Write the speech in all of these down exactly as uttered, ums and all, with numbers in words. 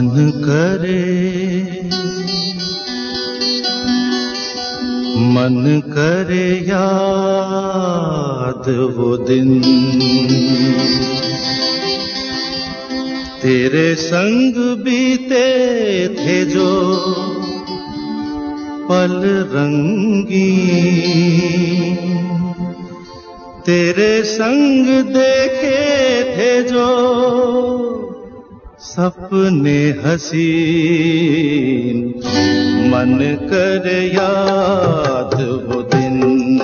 मन करे मन करे याद वो दिन, तेरे संग बीते थे जो पल रंगीन, तेरे संग देखे थे जो सपने हसीन। मन करे याद वो दिन,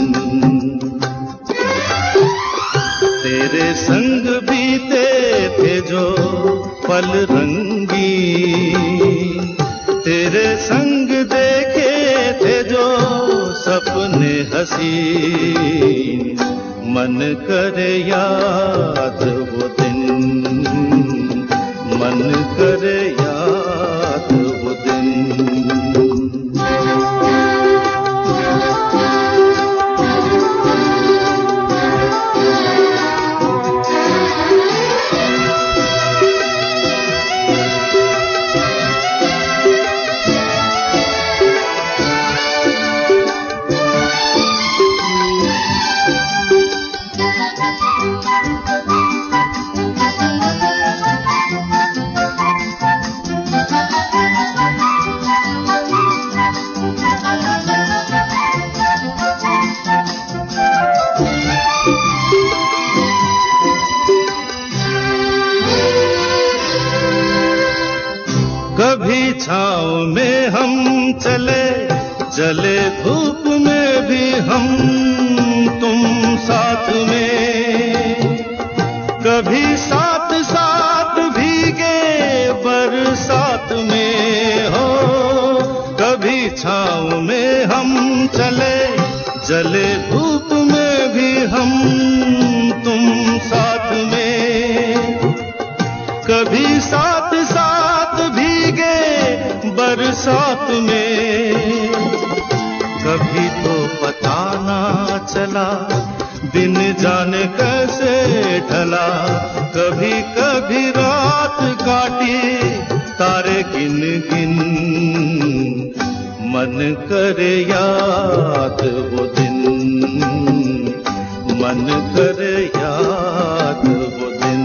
तेरे संग बीते थे जो पल रंगीन, तेरे संग देखे थे जो सपने हसीन। मन करे याद वो दिन, मन करे याद वो दिन। कभी छाँव में हम चले, जले धूप में भी हम तुम साथ में, कभी साथ साथ भीगे बरसात में हो। कभी छाँव में हम चले, जले धूप में भी हम तुम साथ में, कभी साथ साथ भीगे बरसात में। कभी तो पता ना चला दिन जाने कैसे ढला, कभी कभी रात काटी तारे गिन गिन। मन करे याद वो दिन, मन करे याद वो दिन।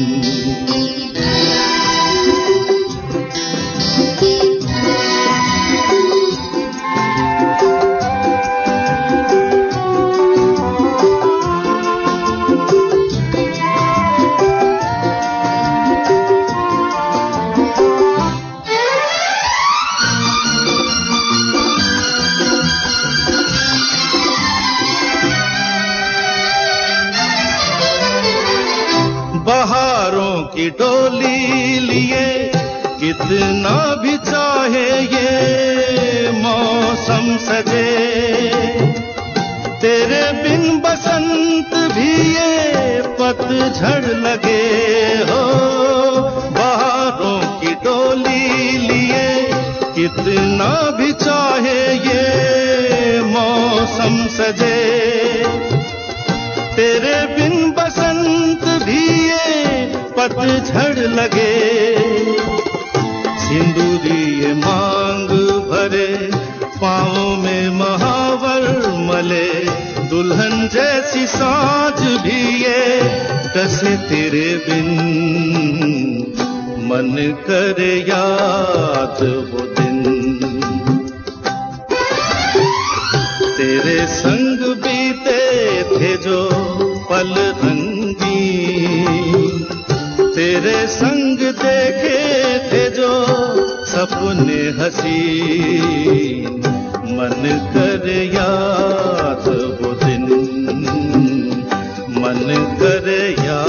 बहारों की डोली लिए कितना भी चाहे ये मौसम सजे, तेरे बिन बसंत भी ये पतझड़ लगे हो। बहारों की डोली लिए कितना भी चाहे ये मौसम सजे, तेरे बिन बसंत भी ये पतझड़ लगे। सिंदूरी ये मांग भरे पाँव में महावर मले, दुल्हन जैसी साँझ भी ये डसे तेरे बिन। मन करे याद वो दिन, तेरे संग बीते थे जो पल रंगीन, तेरे संग देखे थे जो सपने हसीन। मन करे याद वो दिन, मन करे याद